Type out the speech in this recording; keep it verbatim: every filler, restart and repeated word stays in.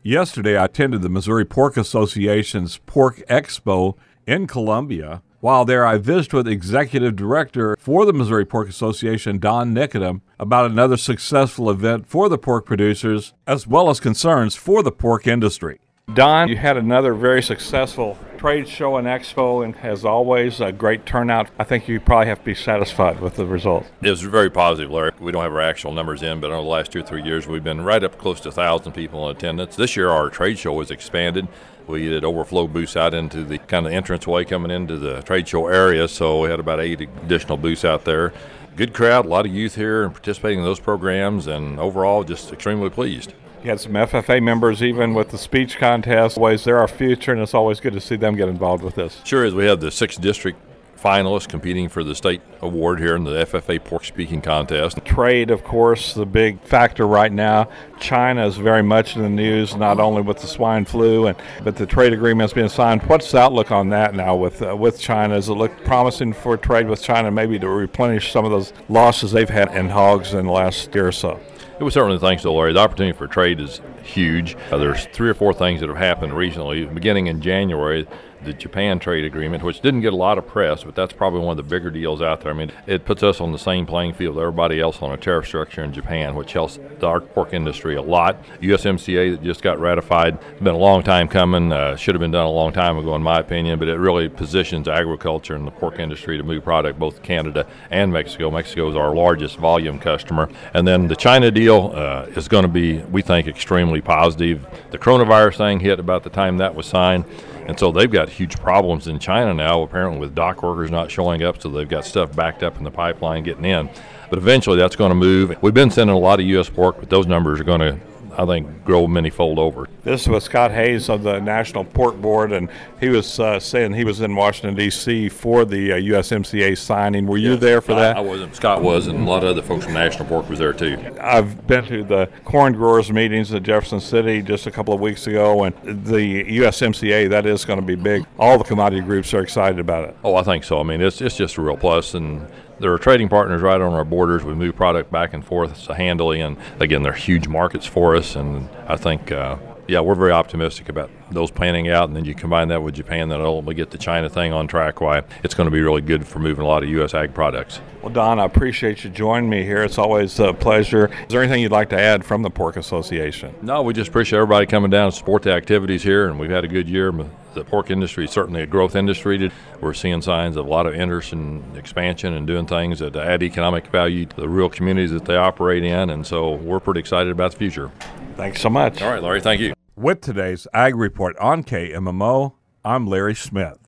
Yesterday, I attended the Missouri Pork Association's Pork Expo in Columbia. While there, I visited with Executive Director for the Missouri Pork Association, Don Nikodem, about another successful event for the pork producers, as well as concerns for the pork industry. Don, you had another very successful trade show and expo, and as always, a great turnout. I think you probably have to be satisfied with the results. It was very positive, Larry. We don't have our actual numbers in, but over the last two or three years, we've been right up close to one thousand people in attendance. This year, our trade show was expanded. We did overflow booths out into the kind of entranceway coming into the trade show area, so we had about eight additional booths out there. Good crowd, a lot of youth here and participating in those programs, and overall, just extremely pleased. You had some F F A members even with the speech contest. Always, they're our future, and it's always good to see them get involved with this. Sure is. We have the sixth district finalists competing for the state award here in the F F A pork speaking contest. Trade, of course, the big factor right now. China is very much in the news, not only with the swine flu, and but the trade agreement's being signed. What's the outlook on that now with uh, with China? Does it look promising for trade with China, maybe to replenish some of those losses they've had in hogs in the last year or so? It was certainly thanks to Larry. The opportunity for trade is huge. Uh, there's three or four things that have happened recently. Beginning in January, the Japan trade agreement, which didn't get a lot of press, but that's probably one of the bigger deals out there. I mean, it puts us on the same playing field with everybody else on a tariff structure in Japan, which helps our pork industry a lot. U S M C A that just got ratified, it's been a long time coming, uh, should have been done a long time ago in my opinion, but it really positions agriculture and the pork industry to move product both Canada and Mexico. Mexico is our largest volume customer. And then the China deal uh, is going to be, we think, extremely positive. The coronavirus thing hit about the time that was signed. And so they've got huge problems in China now, apparently with dock workers not showing up, so they've got stuff backed up in the pipeline getting in. But eventually that's going to move. We've been sending a lot of U S pork, but those numbers are going to, I think, grow many-fold over. This was Scott Hayes of the National Pork Board, and he was uh, saying he was in Washington, D C for the uh, U S M C A signing. Were you yeah, there for I, that? I wasn't. Scott was, and a lot of other folks from National Pork was there, too. I've been to the corn growers meetings in Jefferson City just a couple of weeks ago, and the U S M C A, that is going to be big. All the commodity groups are excited about it. Oh, I think so. I mean, it's, it's just a real plus, and there are trading partners right on our borders. We move product back and forth so handily, and again, they're huge markets for us, and I think, uh, yeah, we're very optimistic about those panning out, and then you combine that with Japan, that'll ultimately get the China thing on track. Why it's going to be really good for moving a lot of U S ag products. Well, Don, I appreciate you joining me here. It's always a pleasure. Is there anything you'd like to add from the Pork Association? No, we just appreciate everybody coming down to support the activities here, and we've had a good year. The pork industry is certainly a growth industry. We're seeing signs of a lot of interest and expansion and doing things that add economic value to the real communities that they operate in, and so we're pretty excited about the future. Thanks so much. All right, Larry, thank you. With today's Ag Report on K M M O, I'm Larry Smith.